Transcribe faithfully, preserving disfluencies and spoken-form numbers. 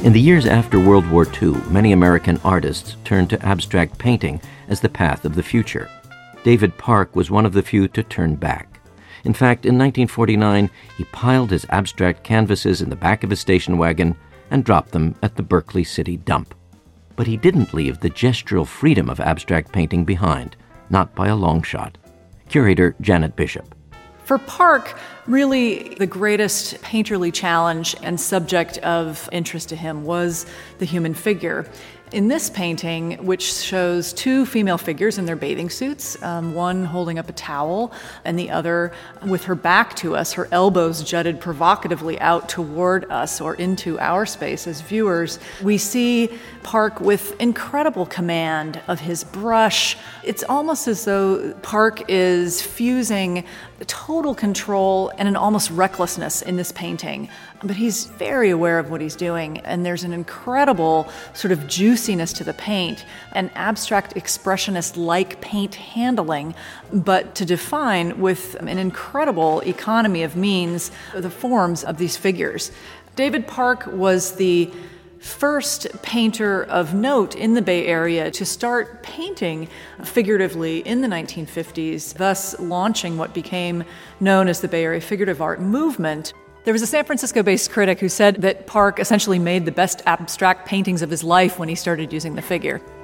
In the years after World War Two, many American artists turned to abstract painting as the path of the future. David Park was one of the few to turn back. In fact, in nineteen forty-nine, he piled his abstract canvases in the back of his station wagon and dropped them at the Berkeley City dump. But he didn't leave the gestural freedom of abstract painting behind, not by a long shot. Curator Janet Bishop. For Park, really the greatest painterly challenge and subject of interest to him was the human figure. In this painting, which shows two female figures in their bathing suits, um, one holding up a towel and the other with her back to us, her elbows jutted provocatively out toward us or into our space as viewers, we see Park with incredible command of his brush. It's almost as though Park is fusing total control and an almost recklessness in this painting. But he's very aware of what he's doing, and there's an incredible sort of juiciness to the paint, an abstract expressionist-like paint handling, but to define with an incredible economy of means the forms of these figures. David Park was the first painter of note in the Bay Area to start painting figuratively in the nineteen fifties, thus launching what became known as the Bay Area Figurative Art Movement. There was a San Francisco-based critic who said that Park essentially made the best abstract paintings of his life when he started using the figure.